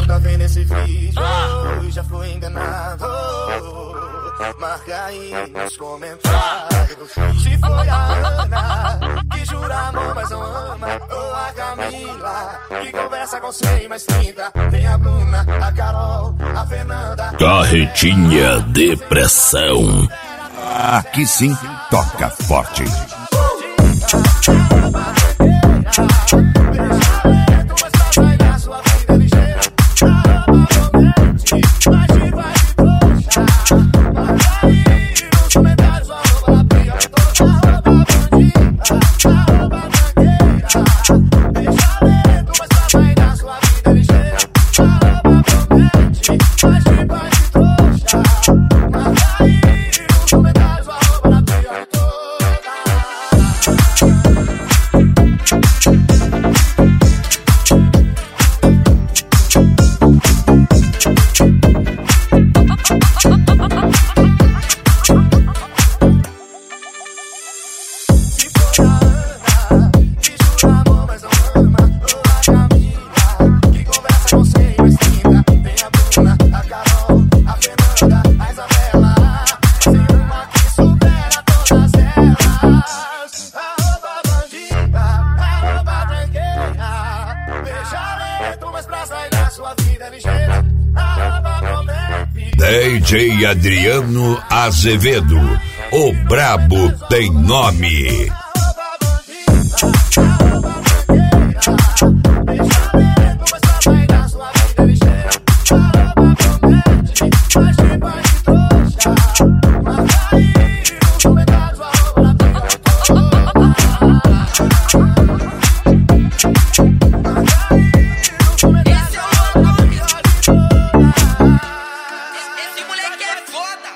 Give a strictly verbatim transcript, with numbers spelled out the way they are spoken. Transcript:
tá vendo esse vídeo e já foi enganado, marca aí nos comentários se foi a Ana que jura amor mas não ama, ou a Camila que conversa com cem mais trinta. Tem a Bruna, a Carol, a Fernanda. Carretinha de pressão. Aqui sim toca forte. D J Adriano Azevedo, o brabo tem nome.